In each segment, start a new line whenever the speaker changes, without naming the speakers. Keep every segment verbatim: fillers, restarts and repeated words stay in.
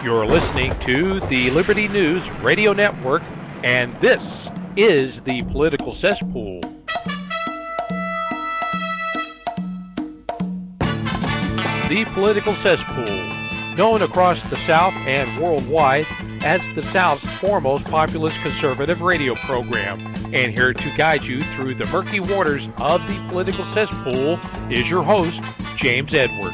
You're listening to the Liberty News Radio Network, and this is the Political Cesspool. The Political Cesspool, known across the South and worldwide as the South's foremost populist conservative radio program. And here to guide you through the murky waters of the Political Cesspool is your host, James Edwards.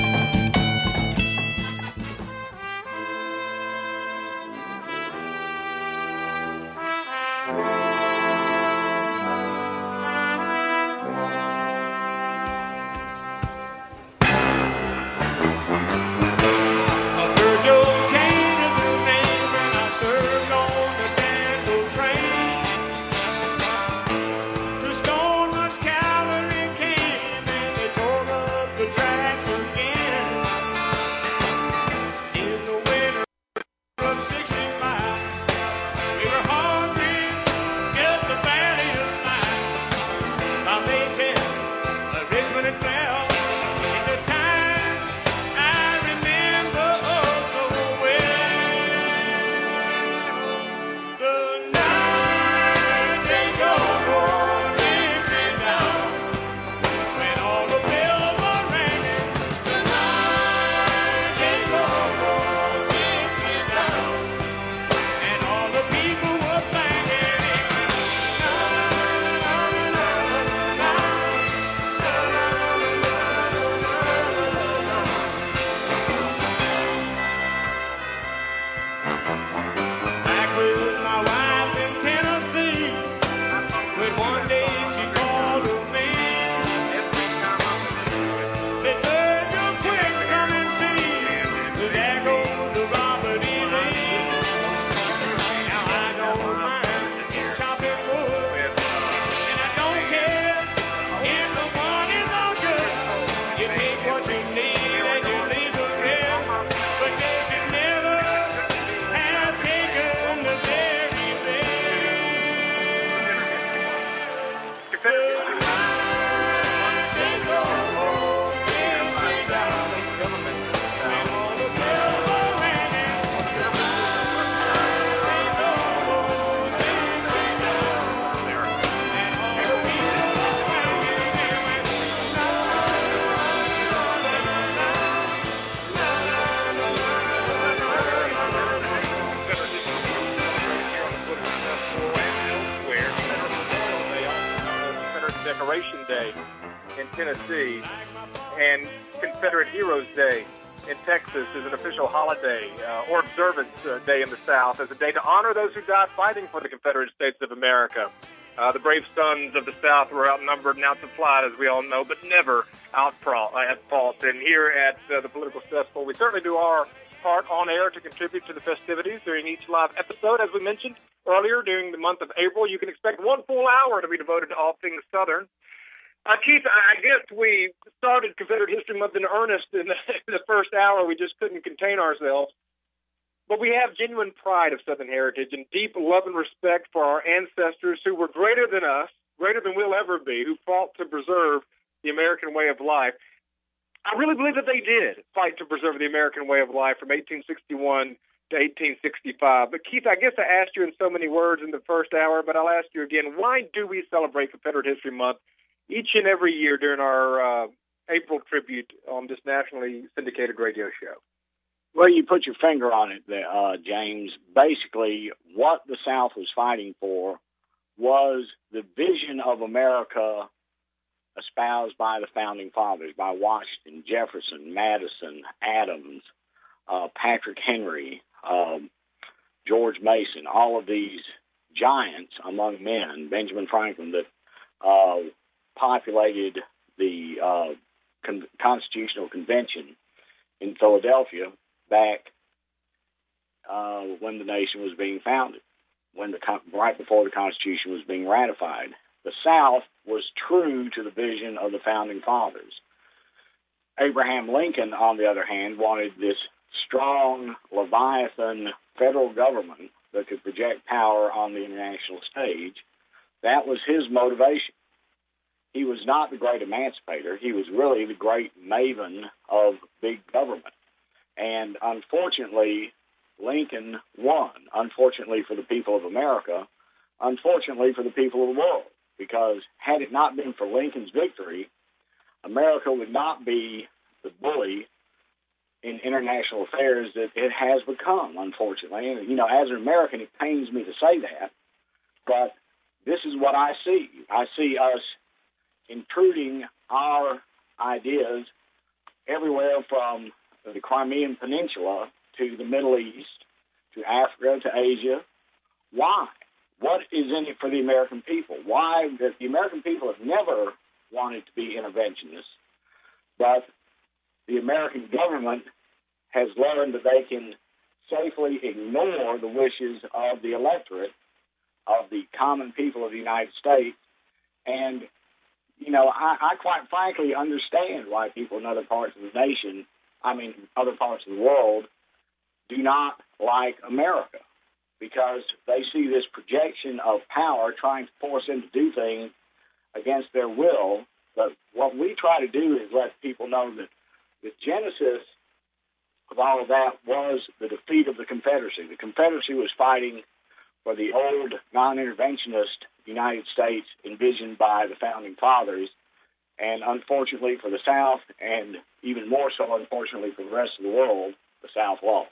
Day in Tennessee, and Confederate Heroes Day in Texas is an official holiday uh, or observance uh, day in the South as a day to honor those who died fighting for the Confederate States of America. Uh, the brave sons of the South were outnumbered and outsupplied, as we all know, but never out at fault. And here at uh, the Political Cesspool, we certainly do our part on air to contribute to the festivities during each live episode. As we mentioned earlier, during the month of April, you can expect one full hour to be devoted to all things Southern. Uh, Keith, I guess we started Confederate History Month in earnest in the, in the first hour. We just couldn't contain ourselves. But we have genuine pride of Southern heritage and deep love and respect for our ancestors who were greater than us, greater than we'll ever be, who fought to preserve the American way of life. I really believe that they did fight to preserve the American way of life from eighteen sixty-one to eighteen sixty-five. But, Keith, I guess I asked you in so many words in the first hour, but I'll ask you again, why do we celebrate Confederate History Month each and every year during our uh, April tribute on this nationally syndicated radio show?
Well, you put your finger on it there, uh, James. Basically, what the South was fighting for was the vision of America espoused by the Founding Fathers, by Washington, Jefferson, Madison, Adams, uh, Patrick Henry, um, George Mason, all of these giants among men, Benjamin Franklin, that uh, populated the uh, con- Constitutional Convention in Philadelphia back uh, when the nation was being founded, when the con- right before the Constitution was being ratified. The South was true to the vision of the Founding Fathers. Abraham Lincoln, on the other hand, wanted this strong Leviathan federal government that could project power on the international stage. That was his motivation. He was not the great emancipator. He was really the great maven of big government. And unfortunately, Lincoln won, unfortunately for the people of America, unfortunately for the people of the world, because had it not been for Lincoln's victory, America would not be the bully in international affairs that it has become, unfortunately. And, you know, as an American, it pains me to say that, but this is what I see. I see us intruding our ideas everywhere from the Crimean Peninsula to the Middle East, to Africa, to Asia. Why? What is in it for the American people? Why? That the American people have never wanted to be interventionists, but the American government has learned that they can safely ignore the wishes of the electorate, of the common people of the United States. And, you know, I, I quite frankly understand why people in other parts of the nation, I mean, other parts of the world, do not like America, because they see this projection of power trying to force them to do things against their will. But what we try to do is let people know that the genesis of all of that was the defeat of the Confederacy. The Confederacy was fighting for the old non-interventionist United States envisioned by the Founding Fathers, and unfortunately for the South, and even more so unfortunately for the rest of the world, the South lost.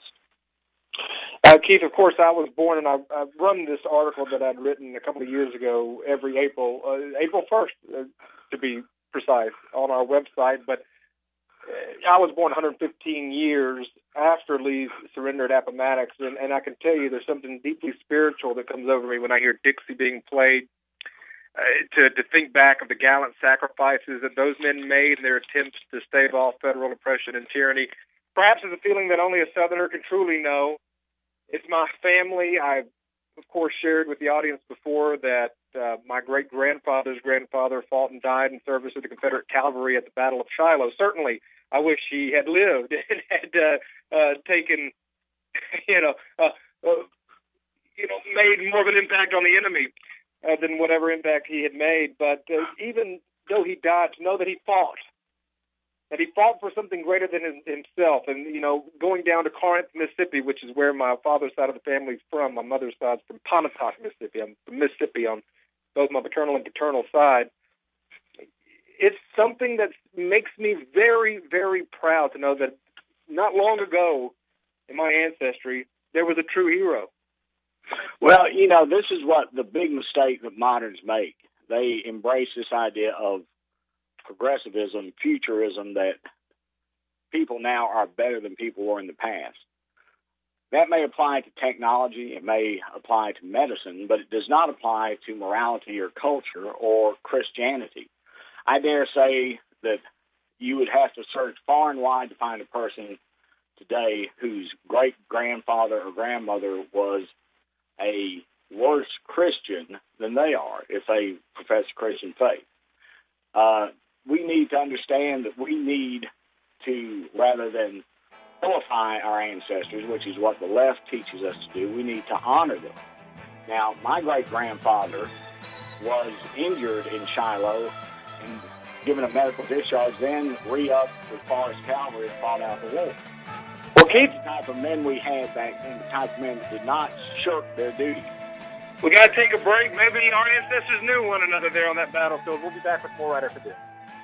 Uh, Keith, of course, I was born, and I, I've run this article that I'd written a couple of years ago every April, uh, April first, uh, to be precise, on our website. But uh, I was born one hundred fifteen years after Lee surrendered Appomattox, and, and I can tell you there's something deeply spiritual that comes over me when I hear Dixie being played, uh, to, to think back of the gallant sacrifices that those men made in their attempts to stave off federal oppression and tyranny. Perhaps it's a feeling that only a Southerner can truly know. It's my family. I've, of course, shared with the audience before that uh, my great-grandfather's grandfather fought and died in service of the Confederate cavalry at the Battle of Shiloh. Certainly, I wish he had lived and had uh, uh, taken, you know, uh, uh, you know, made more of an impact on the enemy uh, than whatever impact he had made. But uh, even though he died, to know that he fought, that he fought for something greater than himself. And, you know, going down to Corinth, Mississippi, which is where my father's side of the family is from. My mother's side's from Pontotoc, Mississippi. I'm from Mississippi on both my maternal and paternal side. It's something that makes me very, very proud to know that not long ago in my ancestry, there was a true hero.
Well, you know, this is what the big mistake that moderns make. They embrace this idea of progressivism, futurism, that people now are better than people were in the past. That may apply to technology, it may apply to medicine, but it does not apply to morality or culture or Christianity. I dare say that you would have to search far and wide to find a person today whose great-grandfather or grandmother was a worse Christian than they are if they profess Christian faith. Uh, we need to understand that we need to, rather than vilify our ancestors, which is what the left teaches us to do, we need to honor them. Now, my great-grandfather was injured in Shiloh and given a medical discharge, then re-upped with Forrest Cavalry and fought out the war.
Well, Keith,
the type of men we had back then, the type of men that did not shirk their duty.
We got to take a break. Maybe our ancestors knew one another there on that battlefield. We'll be back with more right after this.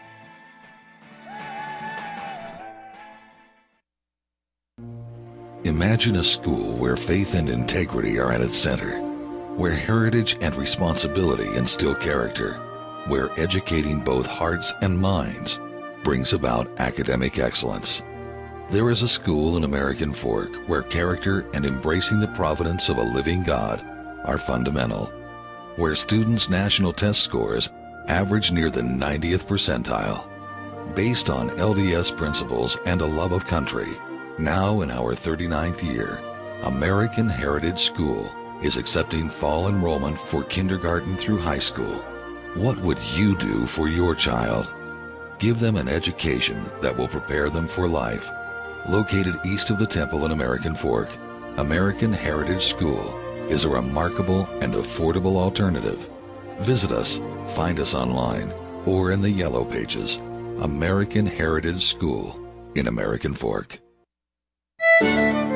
Imagine a school where faith and integrity are at its center, where heritage and responsibility instill character, where educating both hearts and minds brings about academic excellence. There is a school in American Fork where character and embracing the providence of a living God are fundamental, where students' national test scores average near the ninetieth percentile. Based on L D S principles and a love of country, now in our thirty-ninth year, American Heritage School is accepting fall enrollment for kindergarten through high school. What would you do for your child? Give them an education that will prepare them for life. Located east of the Temple in American Fork, American Heritage School is a remarkable and affordable alternative. Visit us, find us online, or in the Yellow Pages. American Heritage School in American Fork.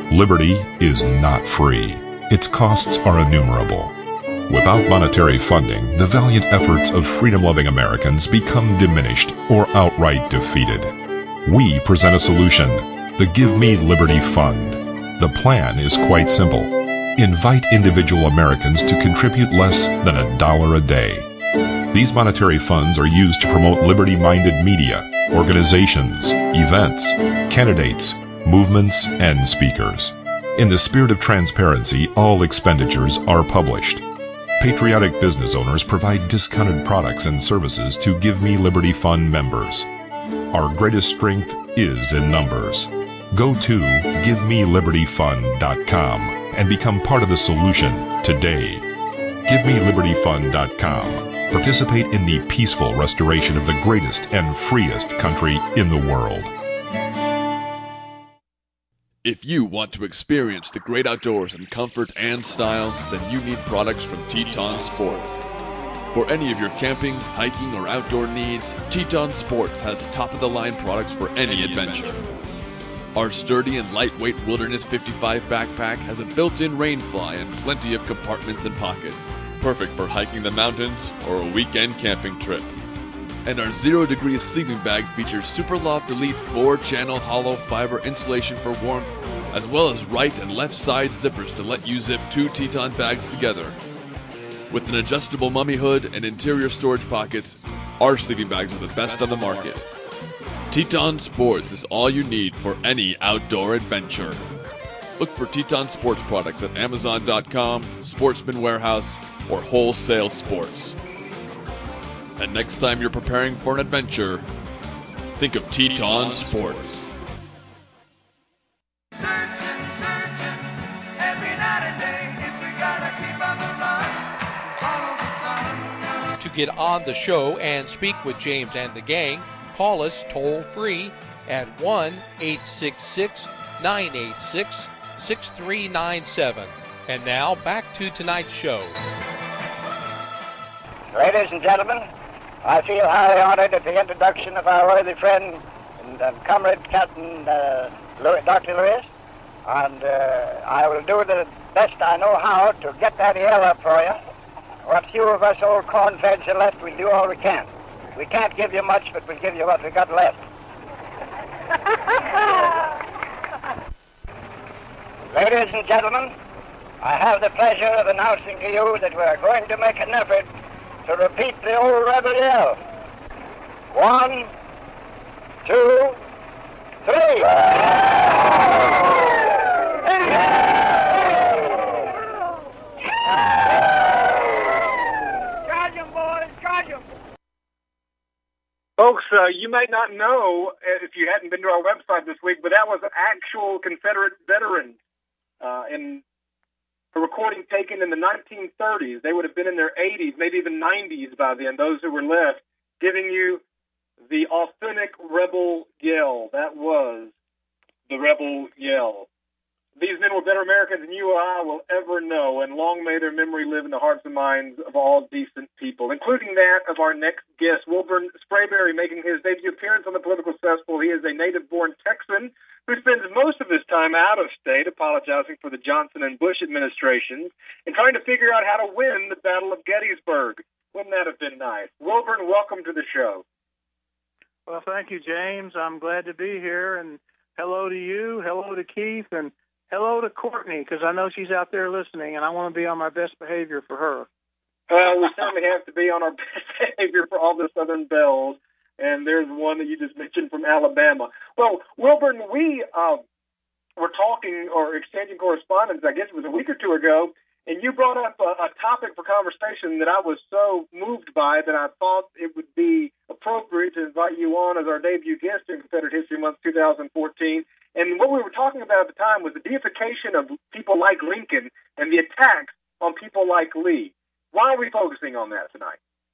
Liberty is not free. Its costs are innumerable. Without monetary funding, the valiant efforts of freedom-loving Americans become diminished or outright defeated. We present a solution, the Give Me Liberty Fund. The plan is quite simple. Invite individual Americans to contribute less than a dollar a day. These monetary funds are used to promote liberty-minded media, organizations, events, candidates, movements, and speakers. In the spirit of transparency, all expenditures are published. Patriotic business owners provide discounted products and services to Give Me Liberty Fund members. Our greatest strength is in numbers. Go to give me liberty fund dot com and become part of the solution today. give me liberty fund dot com. Participate in the peaceful restoration of the greatest and freest country in the world.
If you want to experience the great outdoors in comfort and style, then you need products from Teton Sports. For any of your camping, hiking, or outdoor needs, Teton Sports has top-of-the-line products for any adventure. Our sturdy and lightweight Wilderness fifty-five backpack has a built-in rainfly and plenty of compartments and pockets, perfect for hiking the mountains or a weekend camping trip. And our Zero Degree sleeping bag features Superloft Elite four-channel hollow fiber insulation for warmth, as well as right and left side zippers to let you zip two Teton bags together. With an adjustable mummy hood and interior storage pockets, our sleeping bags are the best on the market. Teton Sports is all you need for any outdoor adventure. Look for Teton Sports products at amazon dot com, Sportsman Warehouse, or Wholesale Sports. And next time you're preparing for an adventure, think of Teton Sports.
To get on the show and speak with James and the gang, call us toll free at one eight six six, nine eight six, six three nine seven. And now back to tonight's show.
Ladies and gentlemen, I feel highly honored at the introduction of our worthy friend and uh, comrade Captain uh, Louis, Doctor Lewis, and uh, I will do the best I know how to get that yell up for you. What few of us old corn-feds are left, we'll do all we can. We can't give you much, but we'll give you what we got left. Ladies and gentlemen, I have the pleasure of announcing to you that we're going to make an effort to repeat the old rebel yell. One, two, three.
Charge 'em, boys, charge 'em. Folks, uh, you may not know, if you hadn't been to our website this week, but that was an actual Confederate veteran uh, in a recording taken in the nineteen thirties. They would have been in their eighties, maybe even nineties by then, those who were left, giving you the authentic rebel yell. That was the rebel yell. These men were better Americans than you or I will ever know, and long may their memory live in the hearts and minds of all decent people, including that of our next guest, Wilburn Sprayberry, making his debut appearance on the Political Cesspool. He is a native-born Texan who spends most of his time out of state apologizing for the Johnson and Bush administrations and trying to figure out how to win the Battle of Gettysburg. Wouldn't that have been nice? Wilburn, welcome to the show.
Well, thank you, James. I'm glad to be here, and hello to you, hello to Keith, and hello to Courtney, because I know she's out there listening, and I want to be on my best behavior for her.
Uh, we certainly have to be on our best behavior for all the Southern Belles, and there's one that you just mentioned from Alabama. Well, Wilburn, we uh, were talking or exchanging correspondence, I guess it was a week or two ago, and you brought up a, a topic for conversation that I was so moved by that I thought it would be appropriate to invite you on as our debut guest in Confederate History Month two thousand fourteen. And what we were talking about at the time was the deification of people like Lincoln and the attacks on people like Lee. Why are we focusing on that tonight?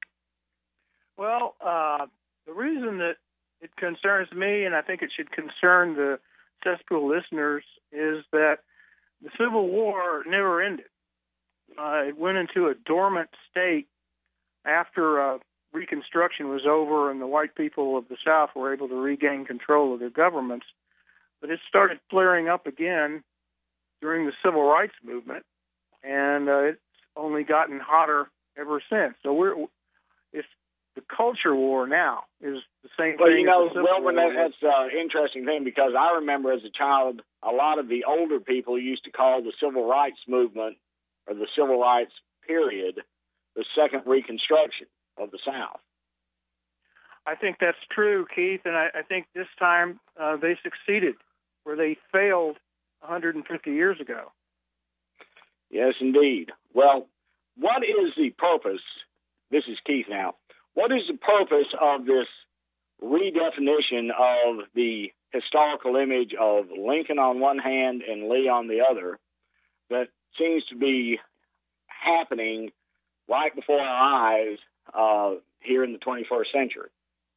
Well, uh, the reason that it concerns me, and I think it should concern the Cesspool listeners, is that the Civil War never ended. Uh, it went into a dormant state after uh, Reconstruction was over and the white people of the South were able to regain control of their governments. But it started flaring up again during the Civil Rights Movement, and uh, it's only gotten hotter ever since. So we're it's the culture war now is the same
well,
thing.
You know,
as the
well,
Civil
that,
War.
that's an uh, interesting thing, because I remember as a child, a lot of the older people used to call the Civil Rights Movement or the Civil Rights period the Second Reconstruction of the South.
I think that's true, Keith, and I, I think this time uh, they succeeded where they failed one hundred fifty years ago.
Yes, indeed. Well, what is the purpose, this is Keith now, what is the purpose of this redefinition of the historical image of Lincoln on one hand and Lee on the other that seems to be happening right before our eyes uh, here in the twenty-first century?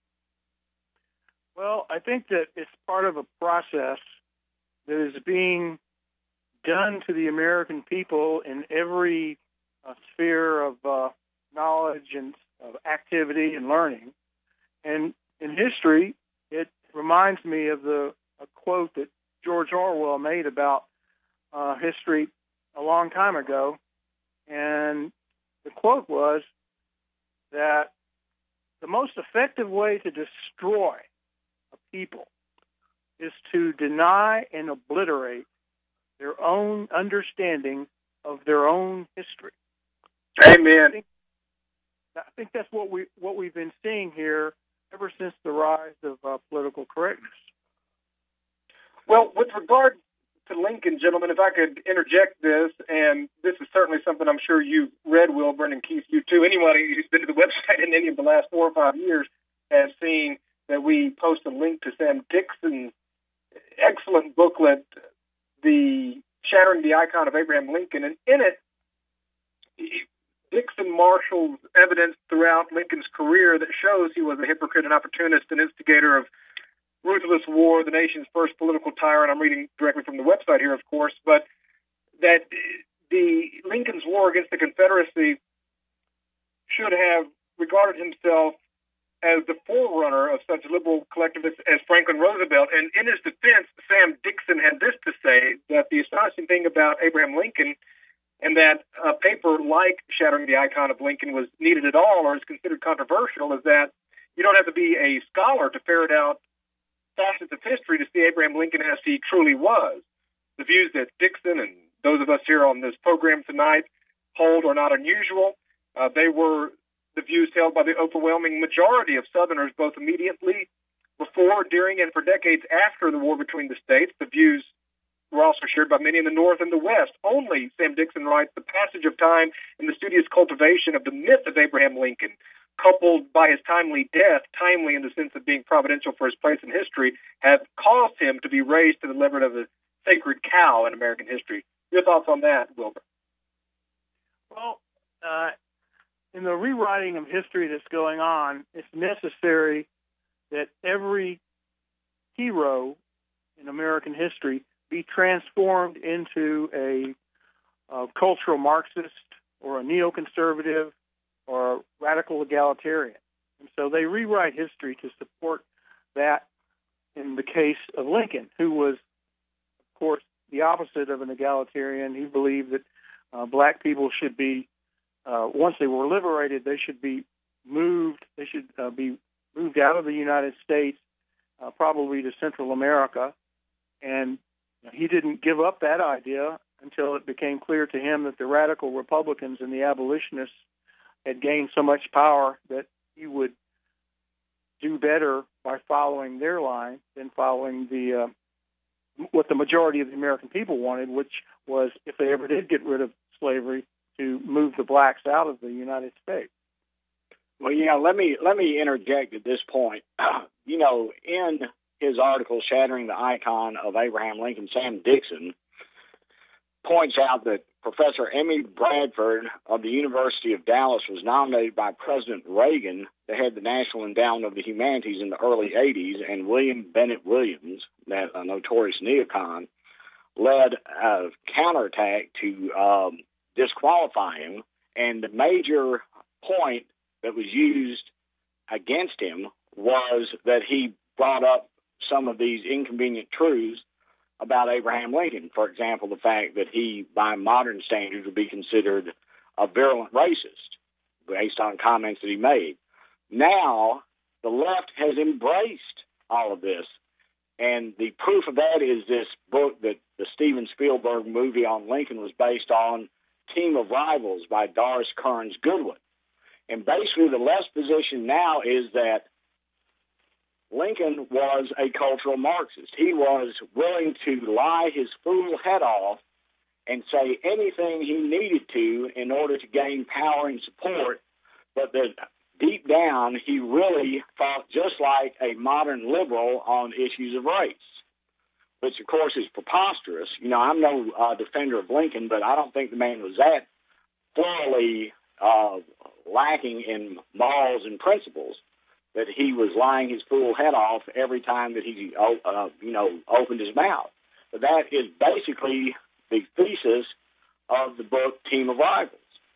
Well, I think that it's part of a process that is being done to the American people in every uh, sphere of uh, knowledge and of activity and learning. And in history, it reminds me of the a quote that George Orwell made about uh, history a long time ago. And the quote was that the most effective way to destroy a people is to deny and obliterate their own understanding of their own history.
Amen.
I think, I think that's what we what we've been seeing here ever since the rise of uh, political correctness.
Well, with regard to Lincoln, gentlemen, if I could interject this, and this is certainly something I'm sure you've read, Wilburn and Keith, you too. Anyone who's been to the website in any of the last four or five years has seen that we post a link to Sam Dixon's excellent booklet, The Shattering the Icon of Abraham Lincoln. And in it, Dixon marshals evidence throughout Lincoln's career that shows he was a hypocrite, an opportunist, an instigator of ruthless war, the nation's first political tyrant. I'm reading directly from the website here, of course, but that the Lincoln's war against the Confederacy should have regarded himself as the forerunner of such liberal collectivists as Franklin Roosevelt. And in his defense, Sam Dixon had this to say, that the astonishing thing about Abraham Lincoln and that a paper like Shattering the Icon of Lincoln was needed at all or is considered controversial is that you don't have to be a scholar to ferret out facets of history to see Abraham Lincoln as he truly was. The views that Dixon and those of us here on this program tonight hold are not unusual. Uh, they were the views held by the overwhelming majority of Southerners, both immediately before, during, and for decades after the war between the states. The views were also shared by many in the North and the West. Only, Sam Dixon writes, the passage of time and the studious cultivation of the myth of Abraham Lincoln, coupled by his timely death, timely in the sense of being providential for his place in history, have caused him to be raised to the level of a sacred cow in American history. Your thoughts on that, Wilbur?
Well, uh, in the rewriting of history that's going on, it's necessary that every hero in American history be transformed into a, a cultural Marxist or a neoconservative or a radical egalitarian. And so they rewrite history to support that in the case of Lincoln, who was, of course, the opposite of an egalitarian. He believed that uh, black people should be, uh, once they were liberated, they should be moved, they should uh, be moved out of the United States, uh, probably to Central America. And he didn't give up that idea until it became clear to him that the radical Republicans and the abolitionists had gained so much power that he would do better by following their line than following the uh, what the majority of the American people wanted, which was, if they ever did get rid of slavery, to move the blacks out of the United States.
Well, you know, let me let me interject at this point. You know, in his article, Shattering the Icon of Abraham Lincoln, Sam Dixon points out that Professor Emmy Bradford of the University of Dallas was nominated by President Reagan to head the National Endowment of the Humanities in the early eighties, and William Bennett Williams, that a notorious neocon, led a counterattack to um, disqualify him. And the major point that was used against him was that he brought up some of these inconvenient truths about Abraham Lincoln. For example, the fact that he, by modern standards, would be considered a virulent racist based on comments that he made. Now, the left has embraced all of this, and the proof of that is this book that the Steven Spielberg movie on Lincoln was based on, Team of Rivals by Doris Kearns Goodwin. And basically the left's position now is that Lincoln was a cultural Marxist. He was willing to lie his fool head off and say anything he needed to in order to gain power and support, but that deep down he really thought just like a modern liberal on issues of race, which of course is preposterous. You know, I'm no uh, defender of Lincoln, but I don't think the man was that thoroughly uh, lacking in morals and principles that he was lying his fool head off every time that he, uh, you know, opened his mouth. But that is basically the thesis of the book Team of Rivals.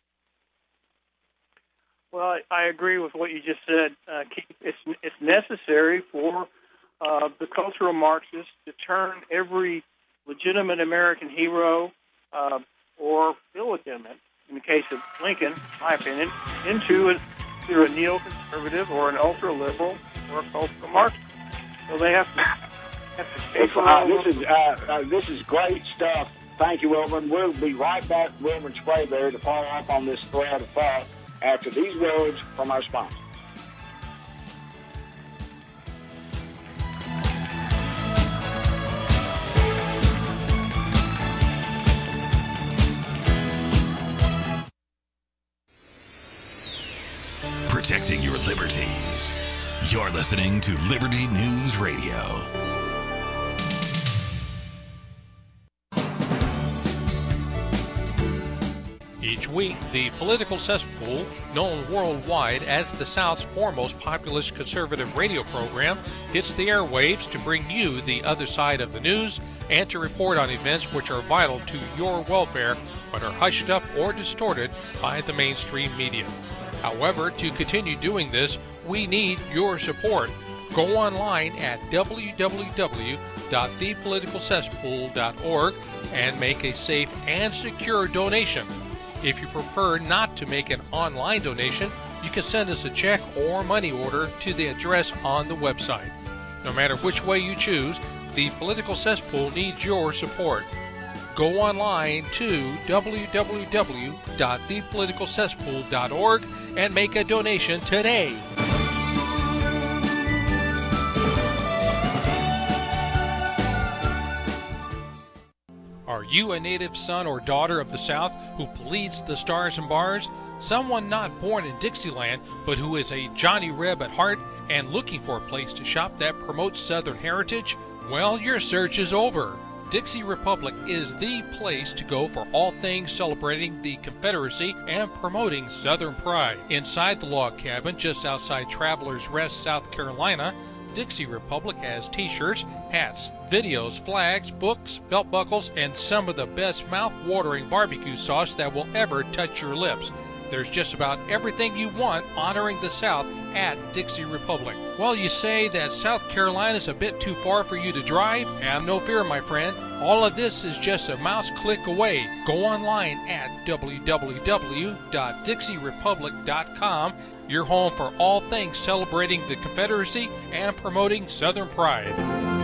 Well, I agree with what you just said, uh, Keith. It's, it's necessary for uh, the cultural Marxists to turn every legitimate American hero uh, or illegitimate, in the case of Lincoln, in my opinion, into a, either a neoconservative or an ultra-liberal or a cultural Marxist. So they have to... Have to take
uh, this, is, uh, uh, this is great stuff. Thank you, Wilburn. We'll be right back, Wilburn Spray there, to follow up on this thread of thought after these words from our sponsors.
Protecting your liberties. You're listening to Liberty News Radio.
Each week, the Political Cesspool, known worldwide as the South's foremost populist conservative radio program, hits the airwaves to bring you the other side of the news and to report on events which are vital to your welfare but are hushed up or distorted by the mainstream media. However, to continue doing this, we need your support. Go online at w w w dot the political cesspool dot org and make a safe and secure donation. If you prefer not to make an online donation, you can send us a check or money order to the address on the website. No matter which way you choose, the Political Cesspool needs your support. Go online to w w w dot the political cesspool dot org and make a donation today. Are you a native son or daughter of the South who bleeds the stars and bars? Someone not born in Dixieland, but who is a Johnny Reb at heart and looking for a place to shop that promotes Southern heritage? Well, your search is over. Dixie Republic is the place to go for all things celebrating the Confederacy and promoting Southern pride. Inside the log cabin just outside Travelers Rest, South Carolina, Dixie Republic has t-shirts, hats, videos, flags, books, belt buckles, and some of the best mouth-watering barbecue sauce that will ever touch your lips. There's just about everything you want honoring the South at Dixie Republic. Well, you say that South Carolina is a bit too far for you to drive? Have no fear, my friend. All of this is just a mouse click away. Go online at w w w dot dixie republic dot com, your home for all things celebrating the Confederacy and promoting Southern pride.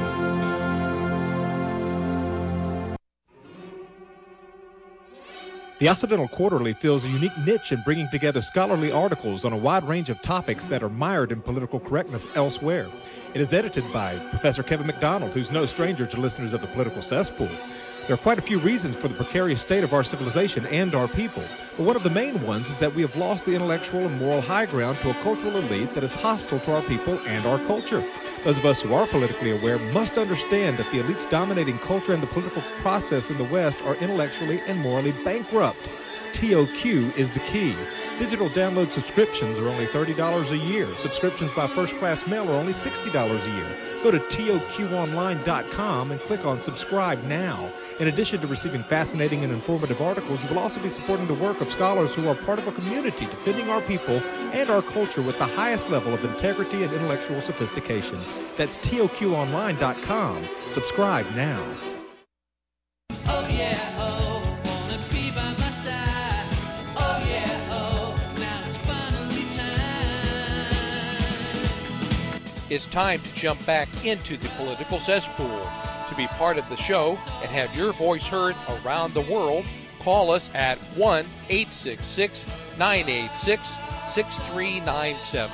The Occidental Quarterly fills a unique niche in bringing together scholarly articles on a wide range of topics that are mired in political correctness elsewhere. It is edited by Professor Kevin McDonald, who's no stranger to listeners of the Political Cesspool. There are quite a few reasons for the precarious state of our civilization and our people, but one of the main ones is that we have lost the intellectual and moral high ground to a cultural elite that is hostile to our people and our culture. Those of us who are politically aware must understand that the elites dominating culture and the political process in the West are intellectually and morally bankrupt. T O Q is the key. Digital download subscriptions are only thirty dollars a year. Subscriptions by first-class mail are only sixty dollars a year. Go to T O Q online dot com and click on Subscribe Now. In addition to receiving fascinating and informative articles, you will also be supporting the work of scholars who are part of a community defending our people and our culture with the highest level of integrity and intellectual sophistication. That's T O Q online dot com. Subscribe now.
it's time to jump back into the political cesspool. To be part of the show and have your voice heard around the world, call us at one eight six six, nine eight six, six three nine seven.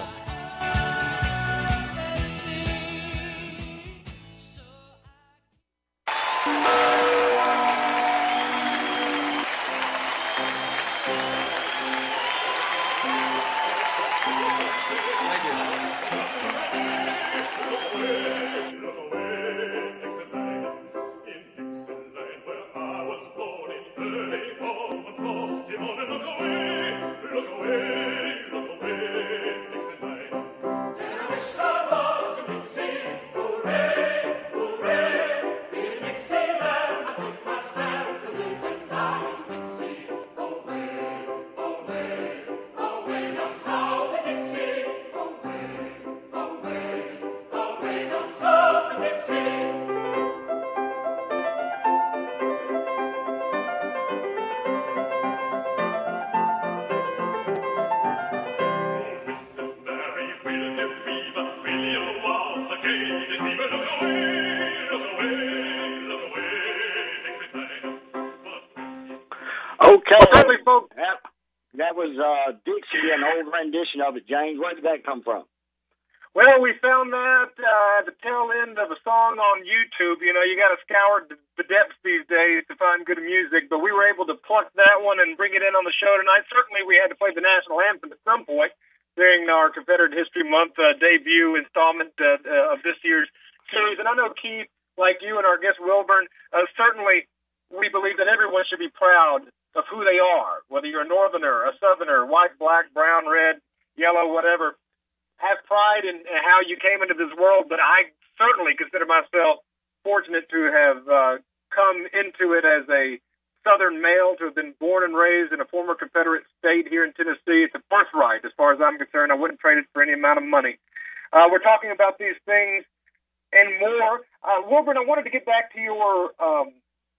Of it, James. Where did that come from?
Well, we found that uh, at the tail end of a song on YouTube. You know, you got to scour the depths these days to find good music, but we were able to pluck that one and bring it in on the show tonight. Certainly, we had to play the national anthem at some point during our Confederate History Month uh, debut installment uh, uh, of this year's series. And I know, Keith, like you and our guest Wilburn, uh, certainly we believe that everyone should be proud of who they are, whether you're a Northerner, a Southerner, white, black, brown, red, yellow, whatever. Have pride in, in how you came into this world, but I certainly consider myself fortunate to have uh, come into it as a Southern male, to have been born and raised in a former Confederate state here in Tennessee. It's a birthright, as far as I'm concerned. I wouldn't trade it for any amount of money. Uh, we're talking about these things and more. Uh, Wilburn, I wanted to get back to your um,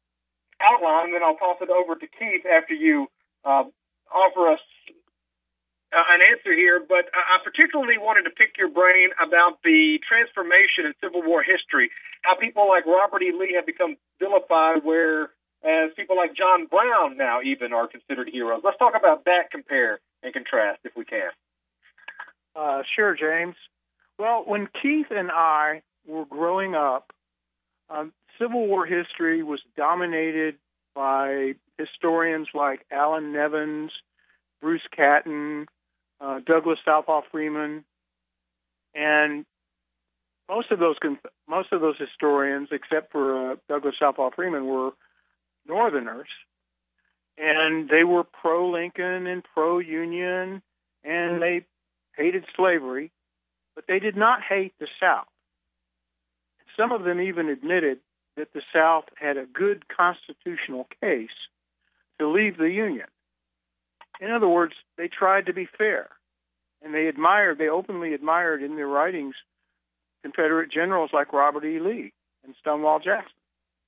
outline, then I'll toss it over to Keith after you uh, offer us Uh, an answer here, but I particularly wanted to pick your brain about the transformation in Civil War history, how people like Robert E. Lee have become vilified, whereas people like John Brown now even are considered heroes. Let's talk about that, compare and contrast, if we can.
Uh, sure, James. Well, when Keith and I were growing up, um, Civil War history was dominated by historians like Alan Nevins, Bruce Catton, Uh, Douglas Southall Freeman, and most of those most of those historians, except for uh, Douglas Southall Freeman, were Northerners, and they were pro-Lincoln and pro-Union, and they hated slavery, but they did not hate the South. Some of them even admitted that the South had a good constitutional case to leave the Union. In other words, they tried to be fair, and they admired, they openly admired in their writings Confederate generals like Robert E. Lee and Stonewall Jackson.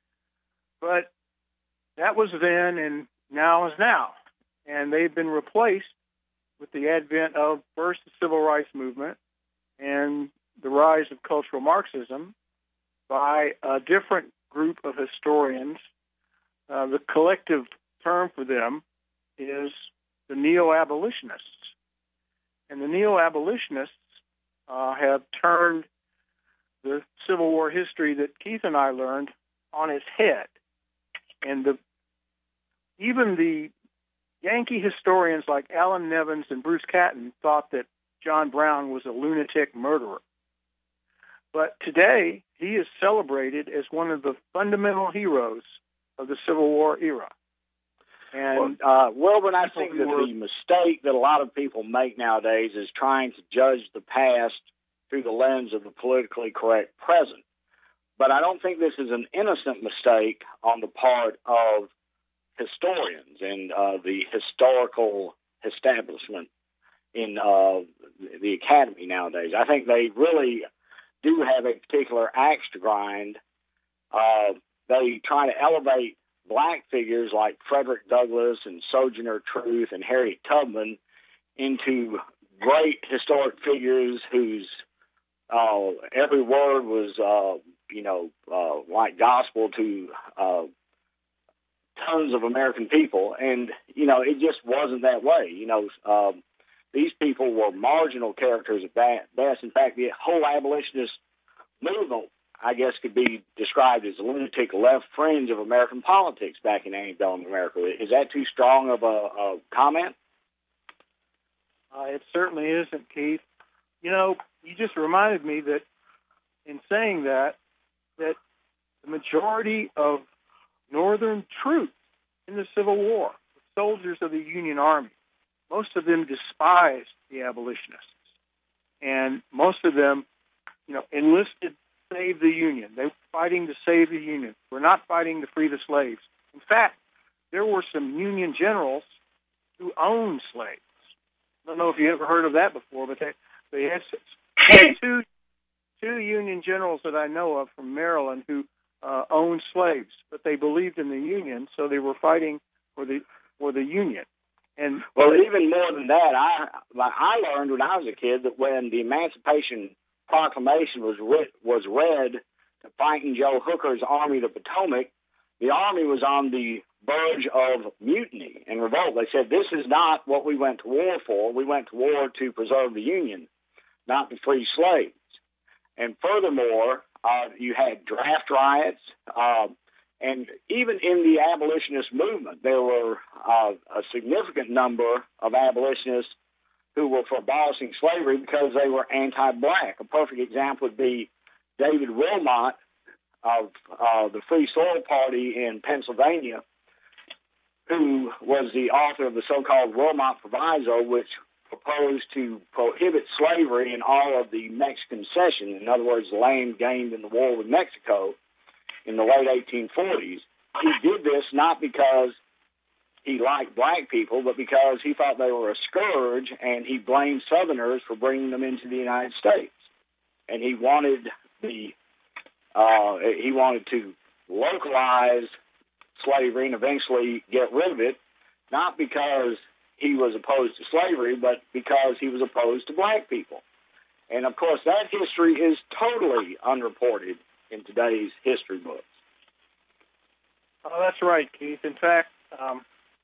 But that was then, and now is now. And they've been replaced with the advent of first the Civil Rights Movement and the rise of cultural Marxism by a different group of historians. Uh, the collective term for them is the neo-abolitionists. And the neo-abolitionists uh, have turned the Civil War history that Keith and I learned on its head. And the, even the Yankee historians like Alan Nevins and Bruce Catton thought that John Brown was a lunatic murderer. But today, he is celebrated as one of the fundamental heroes of the Civil War era.
And uh, Wilburn, I think that the mistake that a lot of people make nowadays is trying to judge the past through the lens of the politically correct present. But I don't think this is an innocent mistake on the part of historians and uh, the historical establishment in uh, the academy nowadays. I think they really do have a particular axe to grind. Uh, they try to elevate black figures like Frederick Douglass and Sojourner Truth and Harriet Tubman into great historic figures whose uh, every word was, uh, you know, uh, like gospel to uh, tons of American people. And, you know, it just wasn't that way. You know, um, these people were marginal characters at best. In fact, the whole abolitionist movement, I guess, could be described as a lunatic left fringe of American politics back in antebellum America. Is that too strong of a, a comment?
Uh, it certainly isn't, Keith. You know, you just reminded me that in saying that, that the majority of Northern troops in the Civil War, the soldiers of the Union Army, most of them despised the abolitionists. And most of them, you know, enlisted to save the Union. They were fighting to save the Union. We're not fighting to free the slaves. In fact, there were some Union generals who owned slaves. I don't know if you ever heard of that before, but they, they had two, two Union generals that I know of from Maryland who uh, owned slaves, but they believed in the Union, so they were fighting for the for the Union. And
well, even more than that, I I learned when I was a kid that when the Emancipation Proclamation was re- was read to Fighting Joe Hooker's Army of the Potomac, the Army was on the verge of mutiny and revolt. They said, this is not what we went to war for. We went to war to preserve the Union, not to free slaves. And furthermore, uh, you had draft riots, uh, and even in the abolitionist movement, there were uh, a significant number of abolitionists who were for abolishing slavery because they were anti-black. A perfect example would be David Wilmot of uh, the Free Soil Party in Pennsylvania, who was the author of the so-called Wilmot Proviso, which proposed to prohibit slavery in all of the Mexican cessions. In other words, the land gained in the war with Mexico in the late eighteen forties. He did this not because he liked black people, but because he thought they were a scourge, and he blamed Southerners for bringing them into the United States. And he wanted the uh, he wanted to localize slavery and eventually get rid of it, not because he was opposed to slavery, but because he was opposed to black people. And, of course, that history is totally unreported in today's history books.
Oh, that's right, Keith. In fact, um,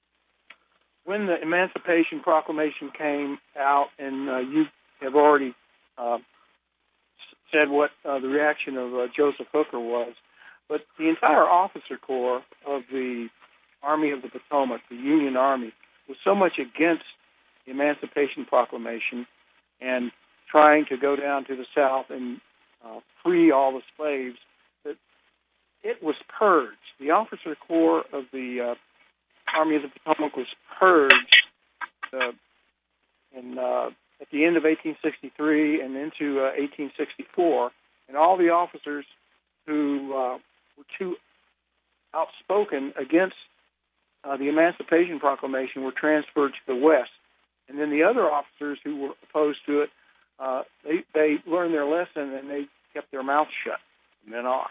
when the Emancipation Proclamation came out, and uh, you have already uh, said what uh, the reaction of uh, Joseph Hooker was, but the entire officer corps of the Army of the Potomac, the Union Army, was so much against the Emancipation Proclamation and trying to go down to the South and uh, free all the slaves that it was purged. The officer corps of the uh, Army of the Potomac was purged uh, in, uh, at the end of eighteen sixty-three and into uh, eighteen sixty-four, and all the officers who uh, were too outspoken against uh, the Emancipation Proclamation were transferred to the West. And then the other officers who were opposed to it, uh, they, they learned their lesson and they kept their mouths shut from then on.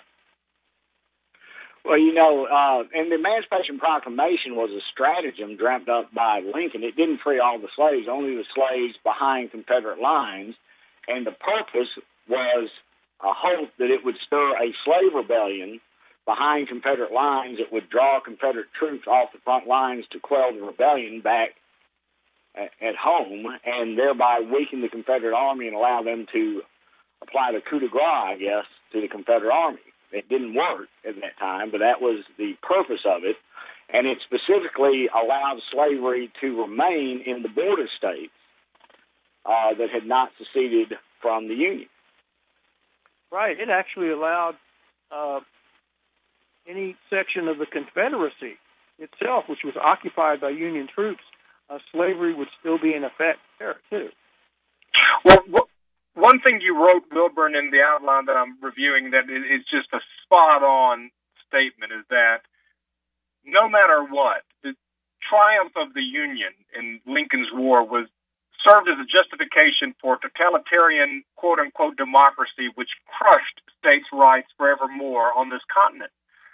Well, you know, uh, and the Emancipation Proclamation was a stratagem dreamt up by Lincoln. It didn't free all the slaves, only the slaves behind Confederate lines. And the purpose was a hope that it would stir a slave rebellion behind Confederate lines that would draw Confederate troops off the front lines to quell the rebellion back at, at home, and thereby weaken the Confederate Army and allow them to apply the coup de grace, I guess, to the Confederate Army. It didn't work at that time, but that was the purpose of it, and it specifically allowed slavery to remain in the border states uh, that had not seceded from the Union.
Right. It actually allowed uh, any section of the Confederacy itself, which was occupied by Union troops, uh, slavery would still be in effect there, too.
Well, well, one thing you wrote, Wilburn, in the outline that I'm reviewing that is just a spot-on statement is that no matter what, the triumph of the Union in Lincoln's War was served as a justification for totalitarian, quote-unquote, democracy, which crushed states' rights forevermore on this continent.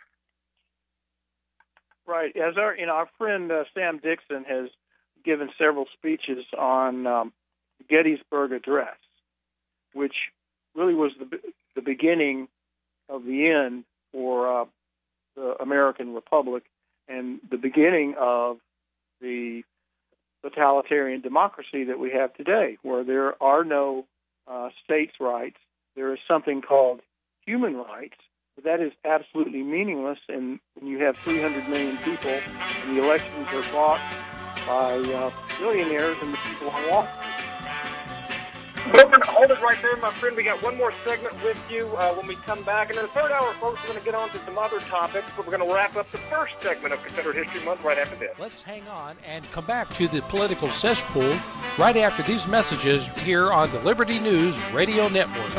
Right. As our, you know, our friend uh, Sam Dixon has given several speeches on um, Gettysburg Address, which really was the the beginning of the end for uh, the American Republic and the beginning of the totalitarian democracy that we have today, where there are no uh, states' rights. There is something called human rights, but that is absolutely meaningless. And when you have three hundred million people and the elections are bought by uh, billionaires and the people on Wall Street.
Wilbur, hold it right there, my friend. We got one more segment with you uh, when we come back. And in the third hour, folks, we're going to get on to some other topics, but we're going to wrap up the first segment of Confederate History Month right after this.
Let's hang on and come back to the political cesspool right after these messages here on the Liberty News Radio Network.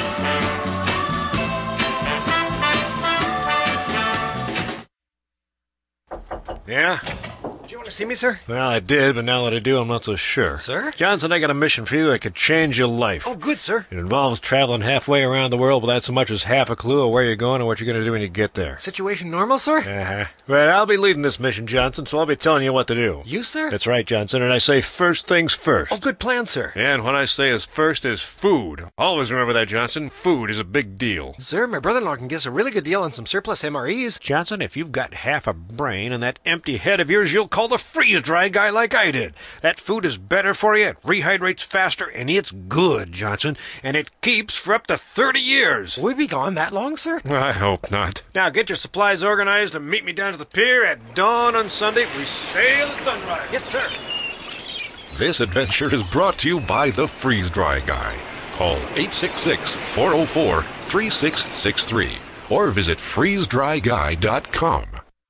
Yeah?
Did you want to see me, sir?
Well, I did, but now that I do, I'm not so sure.
Sir?
Johnson, I got a mission for you that could change your life.
Oh, good, sir.
It involves traveling halfway around the world without so much as half a clue of where you're going or what you're going to do when you get there.
Situation normal, sir?
Uh-huh. But I'll be leading this mission, Johnson, so I'll be telling you what to do.
You, sir?
That's right, Johnson, and I say first things first.
Oh, good plan, sir.
And what I say is first is food. Always remember that, Johnson. Food is a big deal.
Sir, my brother-in-law can get us a really good deal on some surplus M R Es.
Johnson, if you've got half a brain and that empty head of yours, you'll call the freeze-dry guy like I did. That food is better for you, it rehydrates faster, and it's good, Johnson. And it keeps for up to thirty years.
Will we be gone that long, sir?
I hope not. Now get your supplies organized and meet me down to the pier at dawn on Sunday. We sail at sunrise.
Yes, sir.
This adventure is brought to you by the Freeze Dry Guy. Call eight six six, four oh four, three six six three or visit freeze dry guy dot com.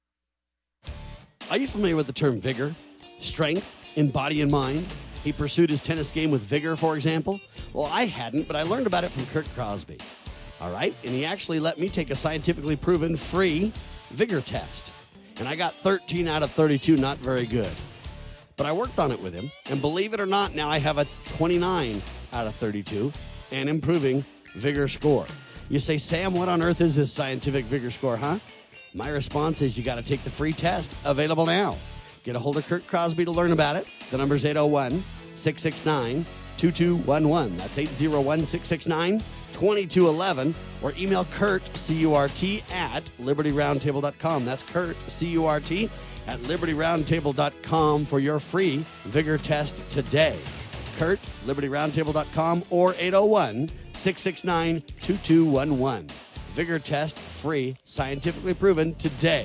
Are you familiar with the term vigor, strength in body and mind? He pursued his tennis game with vigor, for example. Well, I hadn't, but I learned about it from Kurt Crosby. All right? And he actually let me take a scientifically proven free vigor test. And I got thirteen out of thirty-two, not very good. But I worked on it with him, and believe it or not, now I have a twenty-nine out of thirty-two and improving vigor score. You say, Sam, what on earth is this scientific vigor score, huh? My response is you got to take the free test, available now. Get a hold of Kurt Crosby to learn about it. The number's eight oh one, six six nine, two two one one. That's eight oh one, six six nine, two two one one. Or email Kurt, C U R T, at liberty roundtable dot com. That's Kurt, C U R T, at liberty roundtable dot com for your free vigor test today. Kurt, liberty roundtable dot com, or eight oh one, six six nine, two two one one. Vigor test free, scientifically proven today.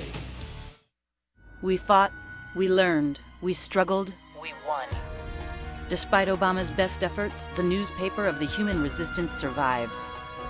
We fought, we learned, we struggled, we won. Despite Obama's best efforts, the newspaper of the human resistance survives.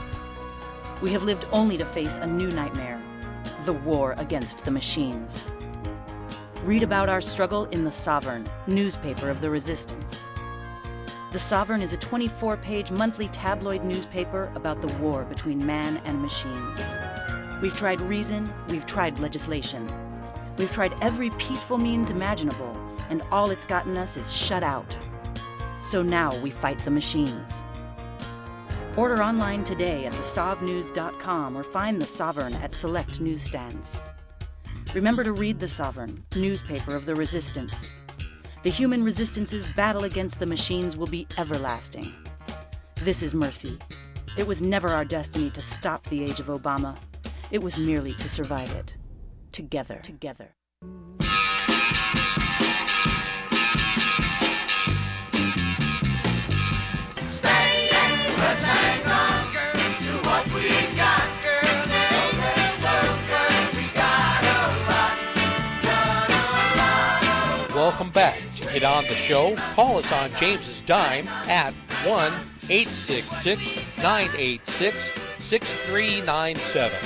We have lived only to face a new nightmare, the war against the machines. Read about our struggle in The Sovereign, newspaper of the resistance. The Sovereign is a twenty-four page monthly tabloid newspaper about the war between man and machines. We've tried reason, we've tried legislation. We've tried every peaceful means imaginable, and all it's gotten us is shut out. So now we fight the machines. Order online today at the sov news dot com or find The Sovereign at select newsstands. Remember to read The Sovereign, newspaper of the resistance. The human resistance's battle against the machines will be everlasting. This is mercy. It was never our destiny to stop the age of Obama. It was merely to survive it. Together. Together.
Stay and let's hang on, girl, to what we got, girl. That old red world, girl, we got a lot, got a lot of
Welcome back. To get on the show, call us on James's dime at one eight six six, nine eight six, six three nine seven.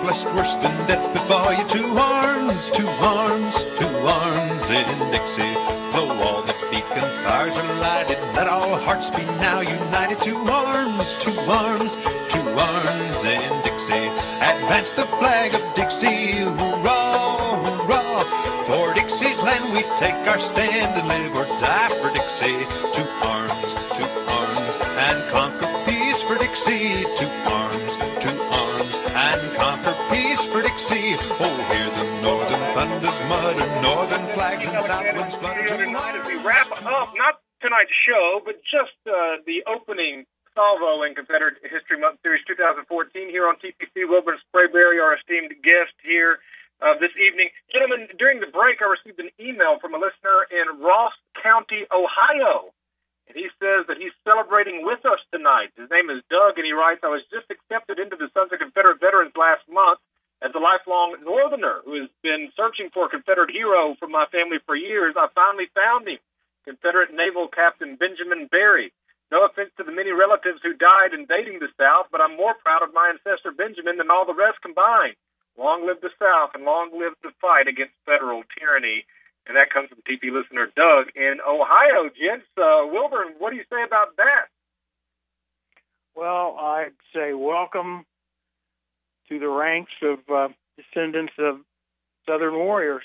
blessed worse than death before you. Two arms, two arms, two arms in Dixie. Though all the beacon fires are lighted, let all hearts be now united. Two arms, two arms, two arms in Dixie. Advance the flag of Dixie, hurrah, hurrah. For Dixie's land we take our stand and live or die for Dixie. Two arms, two arms, and conquer peace for Dixie. Two arms, two arms, and conquer peace for Dixie. Oh, hear the northern thunders mutter, northern flags and south winds flutter.
As we wrap up, not tonight's show, but just uh, the opening salvo in Confederate History Month Series twenty fourteen here on T P C. Wilburn Sprayberry, our esteemed guest here uh, this evening. Gentlemen, during the break, I received an email from a listener in Ross County, Ohio. And he says that he's celebrating with us tonight. His name is Doug, and he writes, I was just accepted into the Sons of Confederate Veterans last month as a lifelong Northerner who has been searching for a Confederate hero from my family for years. I finally found him, Confederate Naval Captain Benjamin Berry. No offense to the many relatives who died invading the South, but I'm more proud of my ancestor Benjamin than all the rest combined. Long live the South, and long live the fight against federal tyranny. And that comes from T P listener Doug in Ohio. Gents, uh, Wilburn, what do you say about that?
Well, I'd say welcome to the ranks of uh, descendants of Southern warriors.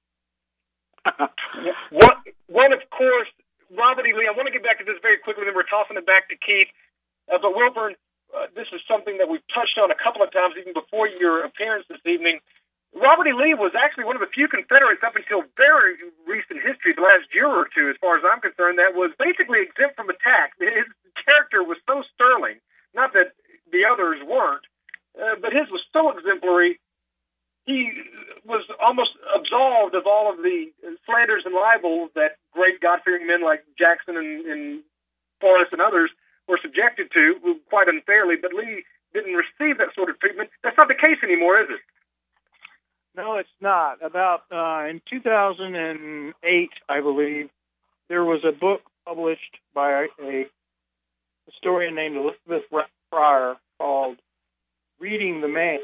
one, one, of course, Robert E. Lee, I want to get back to this very quickly, then we're tossing it back to Keith. Uh, but Wilburn, uh, this is something that we've touched on a couple of times even before your appearance this evening. Robert E. Lee was actually one of the few Confederates up until very recent history, the last year or two, as far as I'm concerned, that was basically exempt from attack. His character was so sterling, not that the others weren't, uh, but his was so exemplary, he was almost absolved of all of the slanders and libels that great God-fearing men like Jackson and, and Forrest and others were subjected to, quite unfairly, but Lee didn't receive that sort of treatment. That's not the case anymore, is it?
No, it's not. About uh, in two thousand eight, I believe, there was a book published by a historian named Elizabeth Pryor called Reading the Man.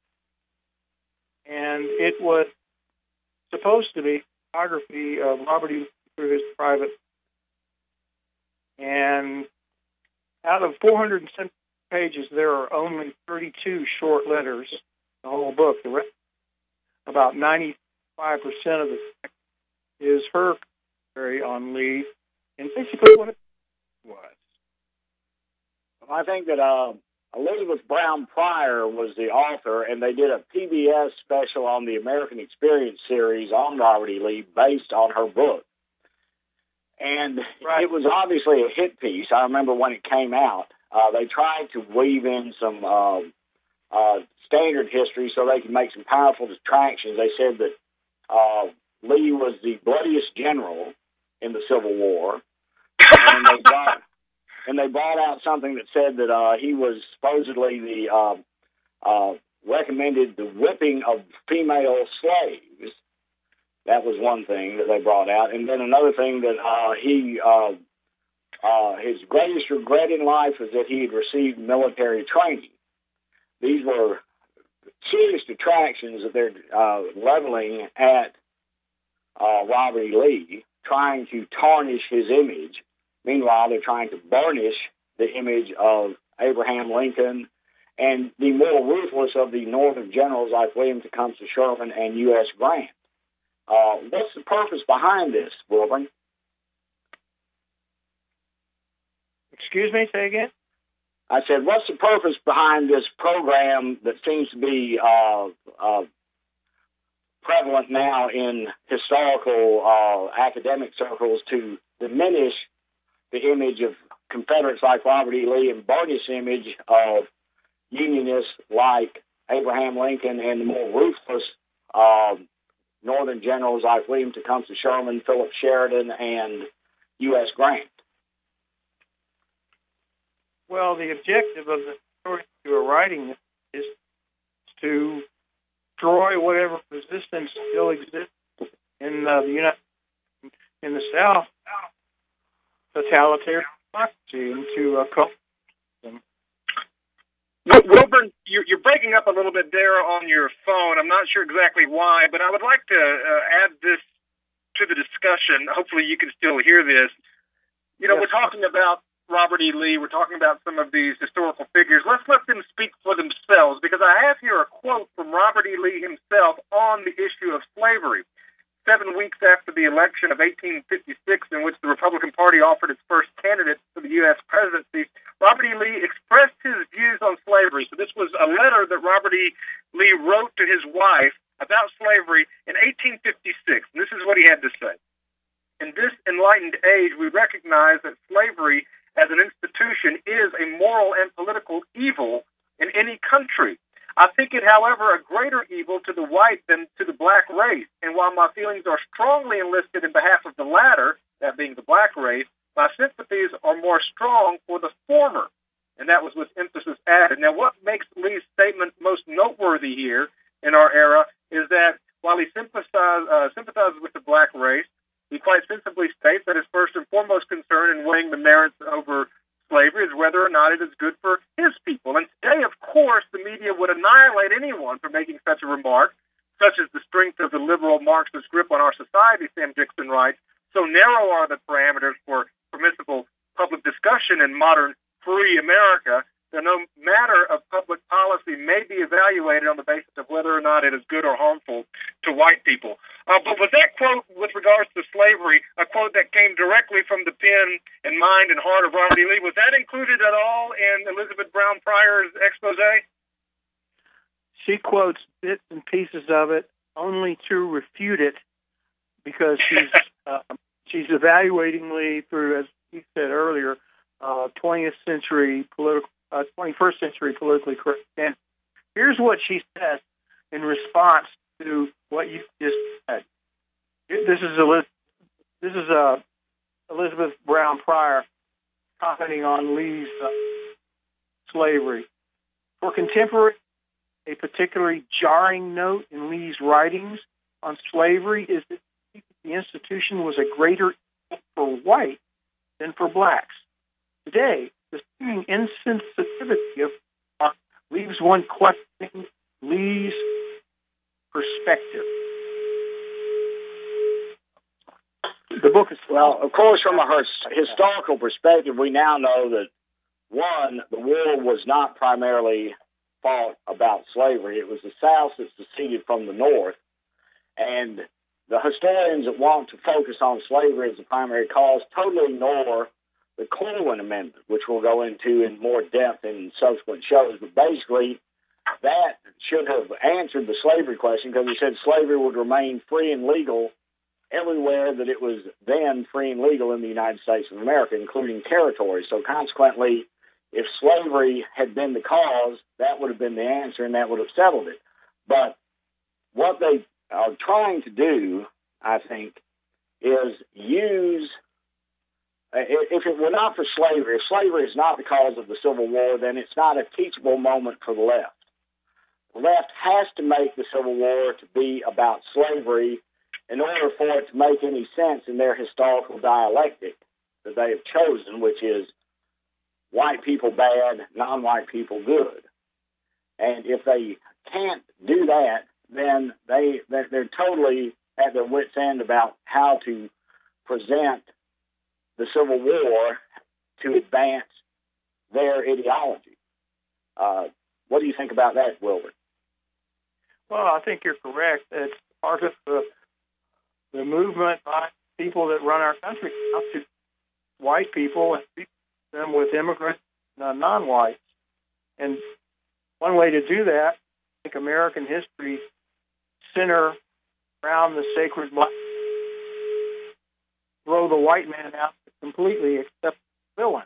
And it was supposed to be a biography of Robert E. Lee through his private. And out of four hundred seventy pages, there are only thirty-two short letters, the whole book. The rest, about ninety-five percent of the text is her commentary on Lee, and basically what it was.
I think that uh, Elizabeth Brown Pryor was the author, and they did a P B S special on the American Experience series on Robert E. Lee based on her book. And right. It was obviously a hit piece. I remember when it came out. Uh, they tried to weave in some uh, uh, standard history so they could make some powerful distractions. They said that uh, Lee was the bloodiest general in the Civil War, and they brought, and they brought out something that said that uh, he was supposedly the uh, uh, recommended the whipping of female slaves. That was one thing that they brought out, and then another thing that uh, he uh, uh, his greatest regret in life is that he had received military training. These were serious detractions that they're uh, leveling at uh, Robert E. Lee, trying to tarnish his image. Meanwhile, they're trying to burnish the image of Abraham Lincoln and the more ruthless of the Northern generals like William Tecumseh Sherman and U S Grant. Uh, what's the purpose behind this, Wilburn?
Excuse me, say again?
I said, what's the purpose behind this program that seems to be uh, uh, prevalent now in historical uh, academic circles to diminish the image of Confederates like Robert E. Lee and burnish the image of Unionists like Abraham Lincoln and the more ruthless uh, Northern generals like William Tecumseh Sherman, Philip Sheridan, and U S Grant?
Well, the objective of the story you are writing is to destroy whatever resistance still exists in uh, the United in the South, totalitarian democracy, and to uh, them.
Wilburn, you're, you're breaking up a little bit there on your phone. I'm not sure exactly why, but I would like to uh, add this to the discussion. Hopefully you can still hear this. You know, yes. We're talking about Robert E. Lee. We're talking about some of these historical figures. Let's let them speak for themselves, because I have here a quote from Robert E. Lee himself on the issue of slavery. Seven weeks after the election of eighteen fifty-six, in which the Republican Party offered its first candidate for the U S presidency, Robert E. Lee expressed his views on slavery. So this was a letter that Robert E. Lee wrote to his wife about slavery in eighteen fifty-six. And this is what he had to say. In this enlightened age, we recognize that slavery as an institution is a moral and political evil in any country. I think it, however, a greater evil to the white than to the black race. And while my feelings are strongly enlisted in behalf of the latter, that being the black race, my sympathies are more strong for the former. And that was with emphasis added. Now, what makes Lee's statement most noteworthy here in our era is that while he sympathizes, uh, sympathizes with the black race, he quite sensibly states that his first and foremost concern in weighing the merits over slavery is whether or not it is good for his people. And today, of course, the media would annihilate anyone for making such a remark, such as the strength of the liberal Marxist grip on our society, Sam Dixon writes. So narrow are the parameters for permissible public discussion in modern free America that no matter of public policy may be evaluated on the basis of whether or not it is good or harmful to white people. Uh, but with that quote with regards to slavery, a quote that came directly from the pen and mind and heart of Robert E. Lee, was that included at all in Elizabeth Brown Pryor's expose?
She quotes bits and pieces of it only to refute it, because she's uh, she's evaluating Lee through, as he said earlier, uh, twentieth century political, uh, twenty-first century politically correct. And here's what she says in response to what you just said. This is Elizabeth, this is uh, Elizabeth Brown Pryor commenting on Lee's uh, slavery. For contemporary, a particularly jarring note in Lee's writings on slavery is that the institution was a greater evil for white than for blacks. Today, the seeming insensitivity of uh, leaves one questioning Lee's perspective. The book is
well, of course, from a historical perspective, we now know that one, the war was not primarily fought about slavery. It was the South that seceded from the North, and the historians that want to focus on slavery as the primary cause totally ignore the Corwin Amendment, which we'll go into in more depth in subsequent shows. But basically, that should have answered the slavery question, because it said slavery would remain free and legal everywhere that it was then free and legal in the United States of America, including territories. So consequently, if slavery had been the cause, that would have been the answer, and that would have settled it. But what they are trying to do, I think, is use, if it were not for slavery, if slavery is not the cause of the Civil War, then it's not a teachable moment for the left. The left has to make the Civil War to be about slavery in order for it to make any sense in their historical dialectic that they have chosen, which is white people bad, non-white people good. And if they can't do that, then they, they're totally at their wits' end about how to present the Civil War to advance their ideology. Uh, what do you think about that, Wilbur?
Well, I think you're correct. It's part of the, the movement by people that run our country now to white people and treat them with immigrants and uh, non-whites. And one way to do that, I think American history center around the sacred black, throw the white man out completely except the villain.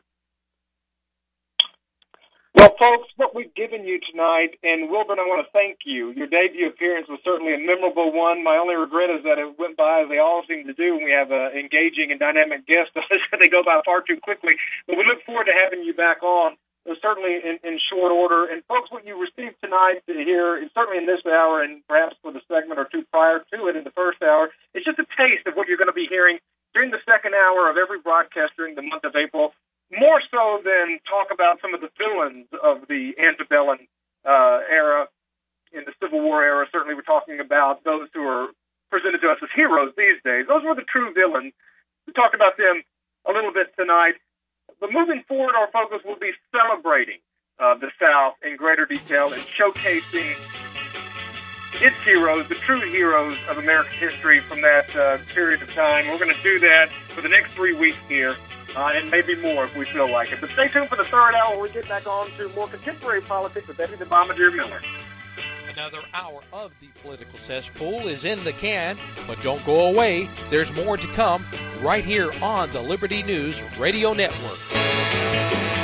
Well, folks, what we've given you tonight, and Wilburn, I want to thank you. Your debut appearance was certainly a memorable one. My only regret is that it went by, as they all seem to do, when we have an engaging and dynamic guest. They go by far too quickly. But we look forward to having you back on, certainly in, in short order. And, folks, what you received tonight here, certainly in this hour and perhaps for the segment or two prior to it in the first hour, it's just a taste of what you're going to be hearing during the second hour of every broadcast during the month of April. more so than talk about some of the villains of the antebellum uh, era, in the Civil War era. Certainly we're talking about those who are presented to us as heroes these days. Those were the true villains. We talk about them a little bit tonight. But moving forward, our focus will be celebrating uh, the South in greater detail and showcasing its heroes, the true heroes of American history from that uh, period of time. We're going to do that for the next three weeks here, uh, and maybe more if we feel like it. But stay tuned for the third hour when we get back on to more contemporary politics with Eddie the Bombardier Miller.
Another hour of the Political Cesspool is in the can, but don't go away. There's more to come right here on the Liberty News Radio Network.